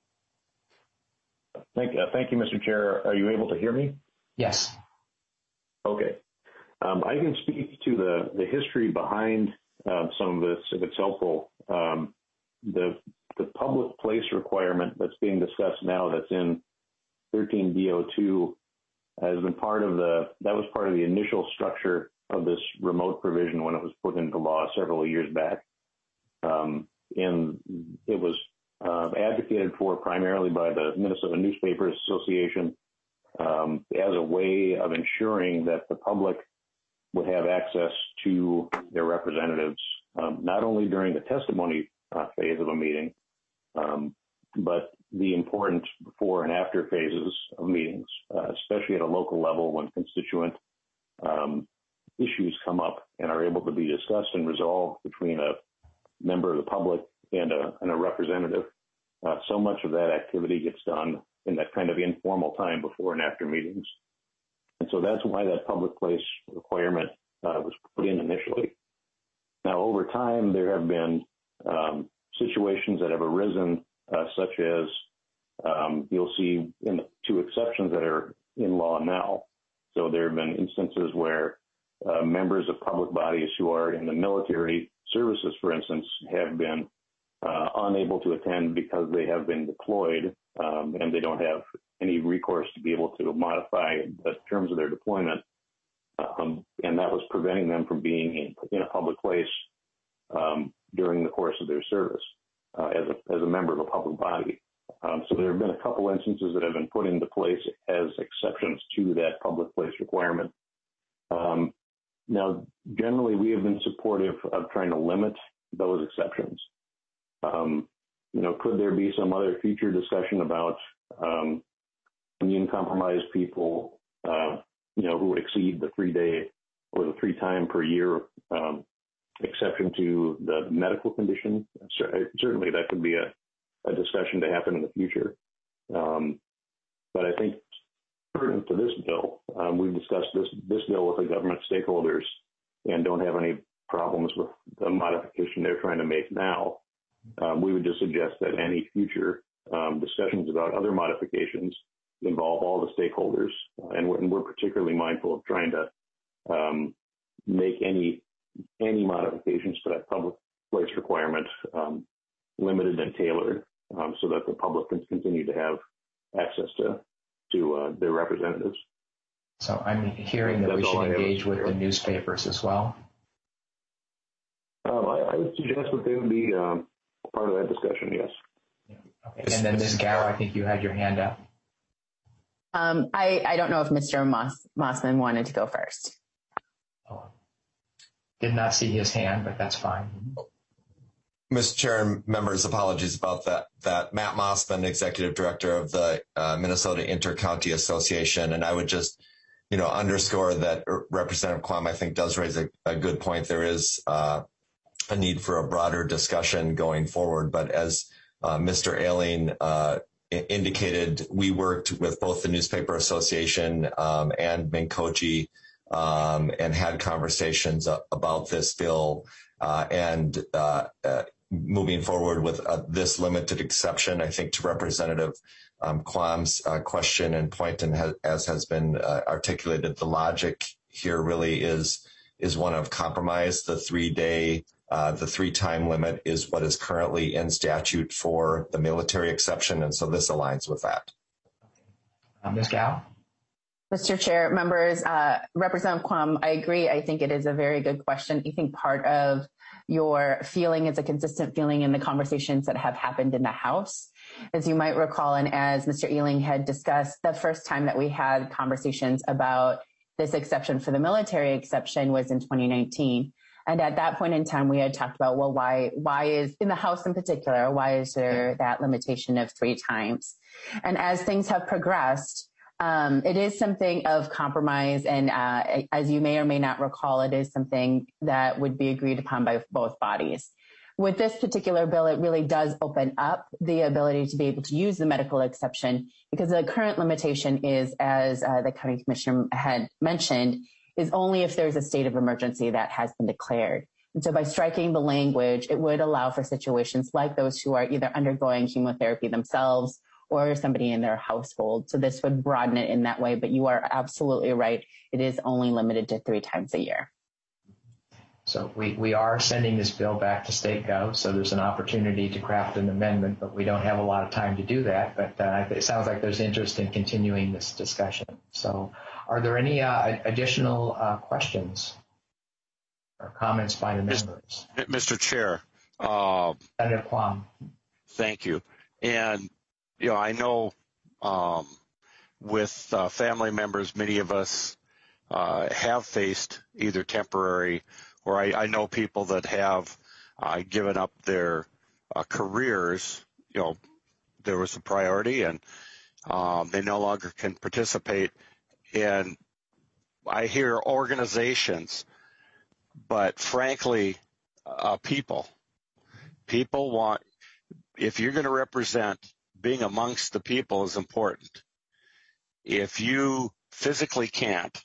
Thank you, Mr. Chair. Are you able to hear me? Yes. Okay. I can speak to the history behind some of this if it's helpful. The public place requirement that's being discussed now that's in 13D02 has been part of the initial structure of this remote provision when it was put into law several years back. And it was advocated for primarily by the Minnesota Newspapers Association as a way of ensuring that the public would have access to their representatives, not only during the testimony phase of a meeting, but the important before and after phases of meetings, especially at a local level when constituent issues come up and are able to be discussed and resolved between a member of the public and a representative. So much of that activity gets done in that kind of informal time before and after meetings. And so that's why that public place requirement was put in initially. Now, over time, there have been situations that have arisen, such as you'll see in the two exceptions that are in law now. So there have been instances where members of public bodies who are in the military services, for instance, have been unable to attend because they have been deployed and they don't have any recourse to be able to modify the terms of their deployment. And that was preventing them from being in a public place during the course of their service as a member of a public body. So there have been a couple instances that have been put into place as exceptions to that public place requirement. Now, generally, we have been supportive of trying to limit those exceptions. Could there be some other future discussion about immune-compromised people, who exceed the 3-day or the 3-time per year exception to the medical condition? Certainly, that could be a discussion to happen in the future. But I think pertinent to this bill, we've discussed this bill with the government stakeholders and don't have any problems with the modification they're trying to make now. We would just suggest that any future discussions about other modifications involve all the stakeholders, and we're particularly mindful of trying to make any modifications to that public place requirement limited and tailored so that the public can continue to have access to their representatives. So I'm hearing that we should engage with the newspapers as well. I would suggest that they would be part of that discussion, yes. Okay. And then Ms. Gow, I think you had your hand up. I don't know if Mr. Mossman wanted to go first. Oh. Did not see his hand, but that's fine. Mr. Chair and members, apologies about that. Matt Mossman, Executive Director of the Minnesota Inter-County Association. And I would just, underscore that Representative Quam, I think, does raise a good point. There is a need for a broader discussion going forward. But as Mr. Ailing indicated, we worked with both the Newspaper Association and Minkochi and had conversations about this bill and moving forward with this limited exception. I think to Representative Quam's question and point, and as has been articulated, the logic here really is one of compromise. The 3-day, the 3-time limit is what is currently in statute for the military exception, and so this aligns with that. Ms. Gow? Mr. Chair, members, Representative Quam, I agree. I think it is a very good question. I think part of your feeling is a consistent feeling in the conversations that have happened in the House. As you might recall, and as Mr. Ailing had discussed, the first time that we had conversations about this exception for the military exception was in 2019. And at that point in time, we had talked about, well, why is, in the House in particular, why is there that limitation of 3 times? And as things have progressed, it is something of compromise. And as you may or may not recall, it is something that would be agreed upon by both bodies. With this particular bill, it really does open up the ability to be able to use the medical exception, because the current limitation is, as the county commissioner had mentioned, is only if there's a state of emergency that has been declared. And so by striking the language, it would allow for situations like those who are either undergoing chemotherapy themselves or somebody in their household. So this would broaden it in that way, but you are absolutely right. It is only limited to 3 times a year. So we are sending this bill back to State Gov, so there's an opportunity to craft an amendment, but we don't have a lot of time to do that. But it sounds like there's interest in continuing this discussion. So are there any additional questions or comments by the members? Mr. Chair. Senator Quam. Thank you. And, I know with family members, many of us have faced either temporary or I know people that have given up their careers. There was a priority and they no longer can participate. And I hear organizations, but frankly, people want, if you're going to represent, being amongst the people is important. If you physically can't,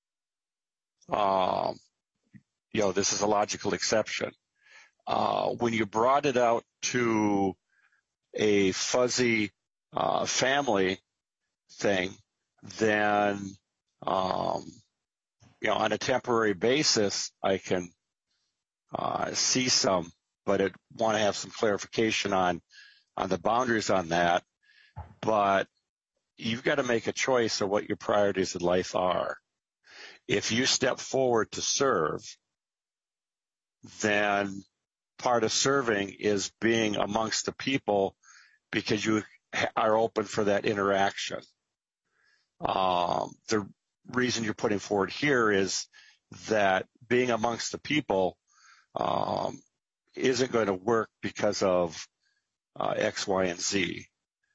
this is a logical exception. When you brought it out to a fuzzy family thing, then, on a temporary basis, I can see some, but I want to have some clarification on the boundaries on that. But you've got to make a choice of what your priorities in life are. If you step forward to serve, then part of serving is being amongst the people because you are open for that interaction. The reason you're putting forward here is that being amongst the people isn't going to work because of X, Y, and Z.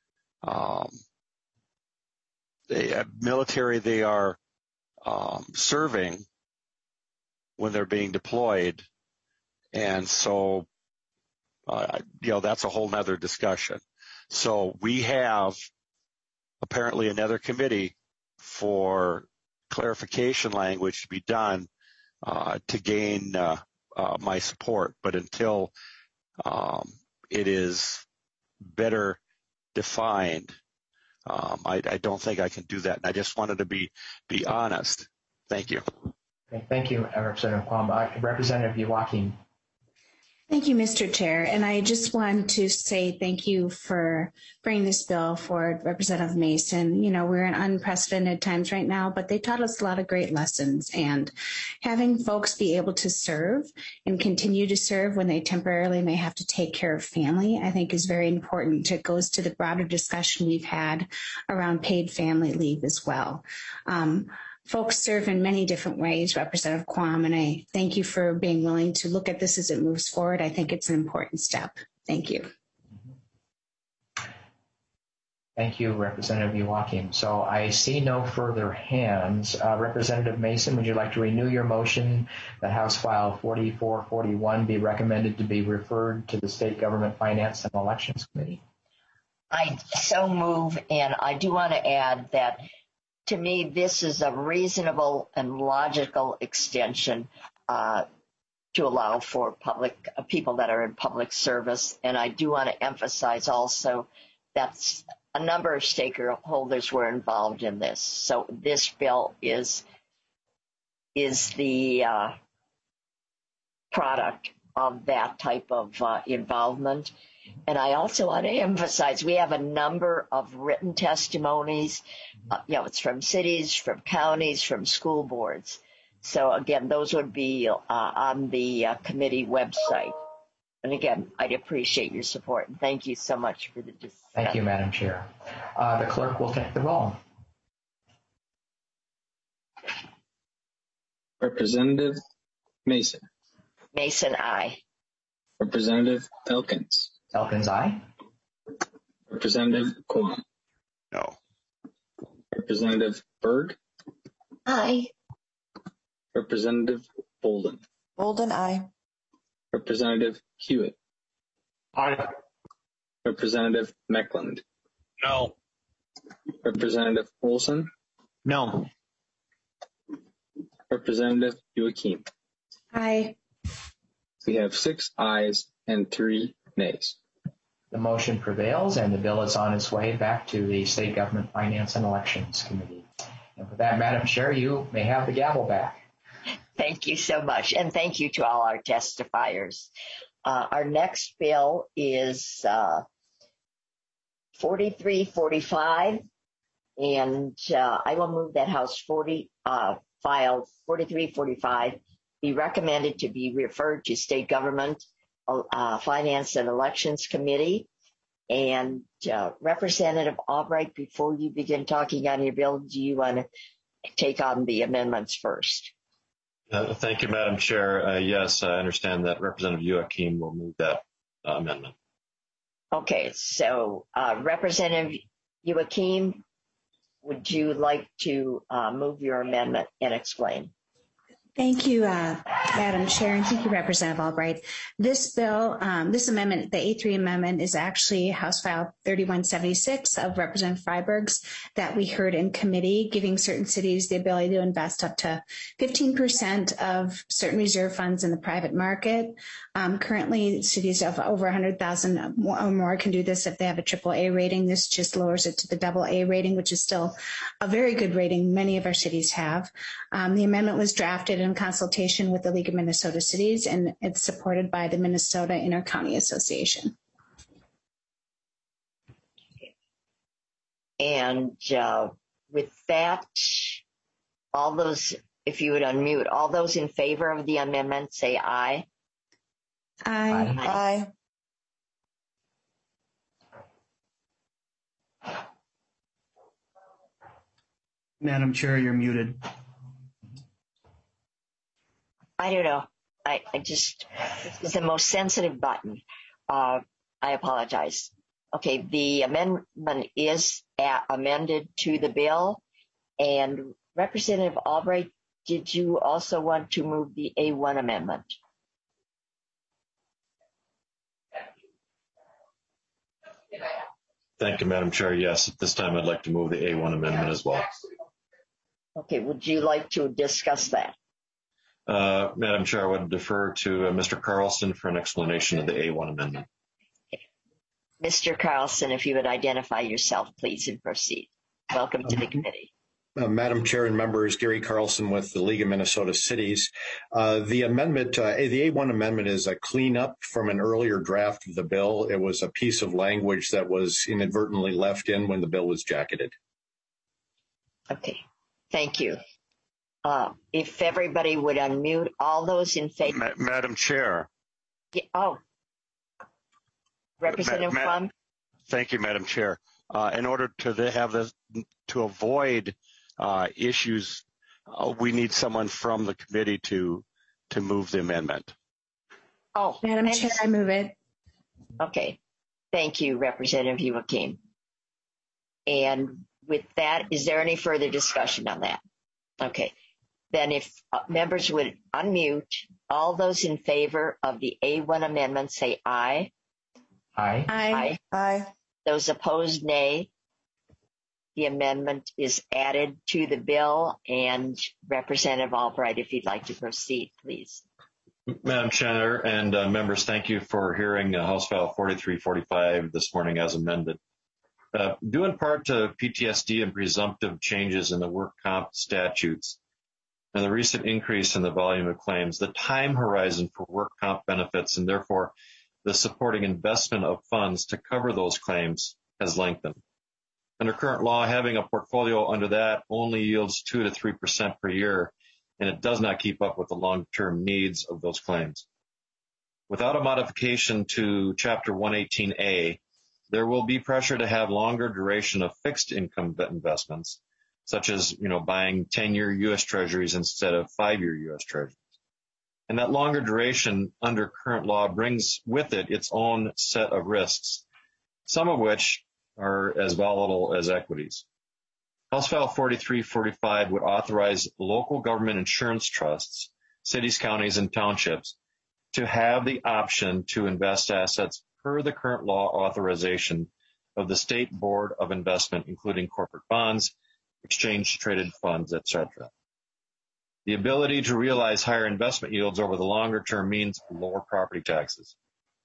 Military, they are serving when they're being deployed. And so, that's a whole nother discussion. So we have apparently another committee for clarification language to be done to gain my support. But until it is better defined, I don't think I can do that. And I just wanted to be honest. Thank you. Okay, thank you, Representative Quam. Representative Youakim. Thank you, Mr. Chair. And I just want to say thank you for bringing this bill forward, Representative Mason. We're in unprecedented times right now, but they taught us a lot of great lessons. And having folks be able to serve and continue to serve when they temporarily may have to take care of family, I think is very important. It goes to the broader discussion we've had around paid family leave as well. Folks serve in many different ways, Representative Quam, and I thank you for being willing to look at this as it moves forward. I think it's an important step. Thank you. Thank you, Representative Youakim. So I see no further hands. Representative Mason, would you like to renew your motion that House File 4441 be recommended to be referred to the State Government Finance and Elections Committee? I so move, and I do want to add that to me, this is a reasonable and logical extension to allow for people that are in public service. And I do want to emphasize also that a number of stakeholders were involved in this. So this bill is the product of that type of involvement. And I also want to emphasize we have a number of written testimonies. It's from cities, from counties, from school boards. So again, those would be on the committee website. And again, I'd appreciate your support. And thank you so much for the discussion. Thank you, Madam Chair. The clerk will take the roll. Representative Mason. Mason, aye. Representative Elkins. Elkins, aye. Representative Quam. No. Representative Berg. Aye. Representative Bolden. Bolden, aye. Representative Hewitt. Aye. Representative Meckland. No. Representative Olson. No. Representative Youakim. Aye. We have 6 ayes and 3 nays. The motion prevails, and the bill is on its way back to the State Government Finance and Elections Committee. And for that, Madam Chair, you may have the gavel back. Thank you so much, and thank you to all our testifiers. Our next bill is 4345, and I will move that House File 4345 be recommended to be referred to State Government Finance and Elections Committee. And Representative Albright, before you begin talking on your bill, do you want to take on the amendments first? Thank you, Madam Chair. Yes, I understand that Representative Youakim will move that amendment. Okay, so Representative Youakim, would you like to move your amendment and explain? Thank you, Madam Chair, and thank you, Representative Albright. This bill, this amendment, the A3 amendment, is actually House File 3176 of Representative Freiberg's that we heard in committee, giving certain cities the ability to invest up to 15% of certain reserve funds in the private market. Currently, cities of over 100,000 or more can do this if they have a AAA rating. This just lowers it to the AA rating, which is still a very good rating many of our cities have. The amendment was drafted in consultation with the League of Minnesota Cities, and it's supported by the Minnesota Intercounty Association. And with that, all those, if you would unmute, all those in favor of the amendment, say aye. Aye. Aye. Madam Chair, you're muted. I don't know. I just, it's the most sensitive button. I apologize. Okay, the amendment is amended to the bill. And Representative Albright, did you also want to move the A1 amendment? Thank you, Madam Chair. Yes, at this time I'd like to move the A1 amendment as well. Okay, would you like to discuss that? Madam Chair, I would defer to Mr. Carlson for an explanation of the A1 amendment. Okay. Mr. Carlson, if you would identify yourself, please, and proceed. Welcome to the committee. Madam Chair and members, Gary Carlson with the League of Minnesota Cities. The amendment, the A1 amendment, is a cleanup from an earlier draft of the bill. It was a piece of language that was inadvertently left in when the bill was jacketed. Okay, thank you. If everybody would unmute, all those in favor. Madam Chair. Yeah, Representative Plum. Thank you, Madam Chair. In order to have this, to avoid issues, we need someone from the committee to move the amendment. Madam Chair, I move it. Okay, thank you, Representative Youakim. And with that, is there any further discussion on that? Okay. Then if members would unmute, all those in favor of the A1 amendment say aye. Aye. Aye. Aye. Those opposed, nay. The amendment is added to the bill. And Representative Albright, if you'd like to proceed, please. Madam Chair and members, thank you for hearing House File 4345 this morning as amended. Due in part to PTSD and presumptive changes in the work comp statutes, and the recent increase in the volume of claims, the time horizon for work comp benefits and therefore the supporting investment of funds to cover those claims has lengthened. Under current law, having a portfolio under that only yields 2 to 3% per year, and it does not keep up with the long-term needs of those claims. Without a modification to Chapter 118A, there will be pressure to have longer duration of fixed income investments, such as, buying 10-year U.S. Treasuries instead of 5-year U.S. Treasuries. And that longer duration under current law brings with it its own set of risks, some of which are as volatile as equities. House File 4345 would authorize local government insurance trusts, cities, counties, and townships to have the option to invest assets per the current law authorization of the State Board of Investment, including corporate bonds, exchange-traded funds, etc. The ability to realize higher investment yields over the longer term means lower property taxes.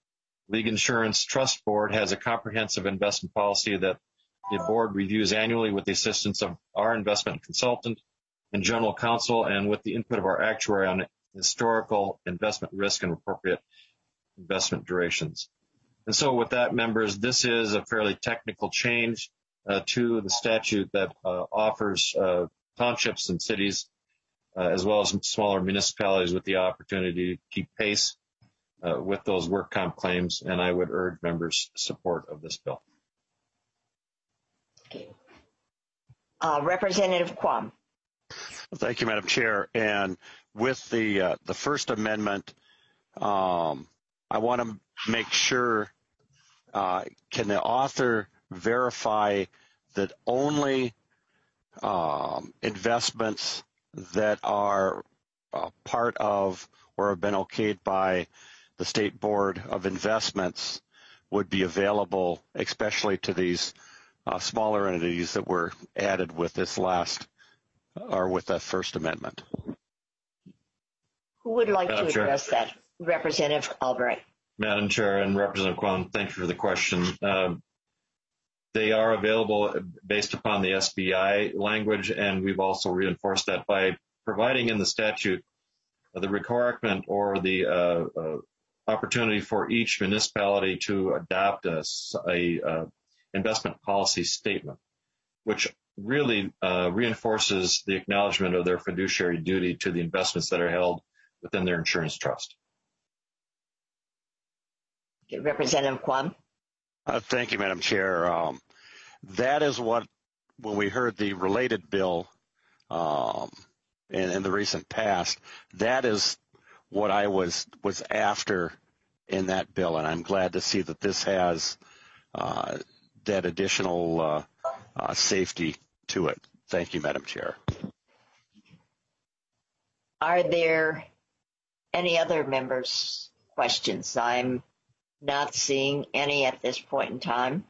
League Insurance Trust Board has a comprehensive investment policy that the board reviews annually with the assistance of our investment consultant and general counsel and with the input of our actuary on historical investment risk and appropriate investment durations. And so with that, members, this is a fairly technical change to the statute that offers townships and cities as well as smaller municipalities with the opportunity to keep pace with those work comp claims, and I would urge members' support of this bill. Okay. Representative Quam. Thank you, Madam Chair. And with the First Amendment, I want to make sure, can the author verify that only investments that are part of or have been okayed by the State Board of Investments would be available, especially to these smaller entities that were added with this last, or with the First Amendment? Who would like to address that? Representative Albright. Madam Chair and Representative Quam, thank you for the question. They are available based upon the SBI language, and we've also reinforced that by providing in the statute the requirement or the opportunity for each municipality to adopt a investment policy statement, which really reinforces the acknowledgement of their fiduciary duty to the investments that are held within their insurance trust. Okay, Representative Quam. Thank you, Madam Chair. That is what, when we heard the related bill in the recent past, that is what I was after in that bill, and I'm glad to see that this has that additional safety to it. Thank you, Madam Chair. Are there any other members' questions? I'm not seeing any at this point in time.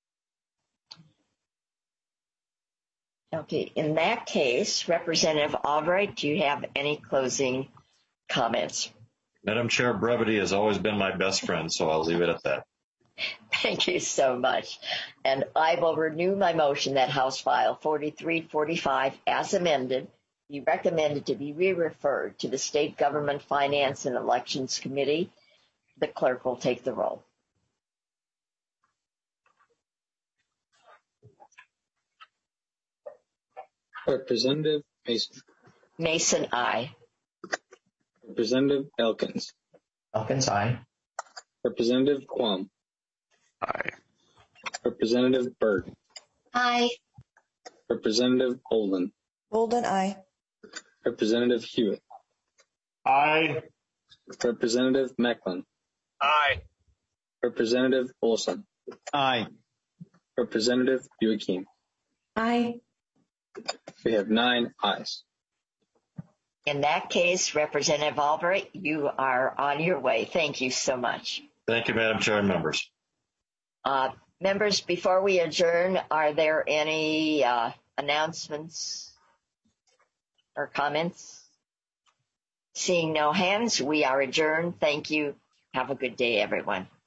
Okay, in that case, Representative Albright, do you have any closing comments? Madam Chair, brevity has always been my best friend, so I'll leave it at that. Thank you so much. And I will renew my motion that House File 4345, as amended, be recommended to be re-referred to the State Government Finance and Elections Committee. The clerk will take the roll. Representative Mason. Mason, aye. Representative Elkins. Elkins, aye. Representative Quam. Aye. Representative Byrd. Aye. Representative Holden. Holden, aye. Representative Hewitt. Aye. Representative Macklin. Aye. Representative Olson. Aye. Representative Buick. Aye. We have 9 ayes. In that case, Representative Albright, you are on your way. Thank you so much. Thank you, Madam Chair and members. Members, before we adjourn, are there any announcements or comments? Seeing no hands, we are adjourned. Thank you. Have a good day, everyone.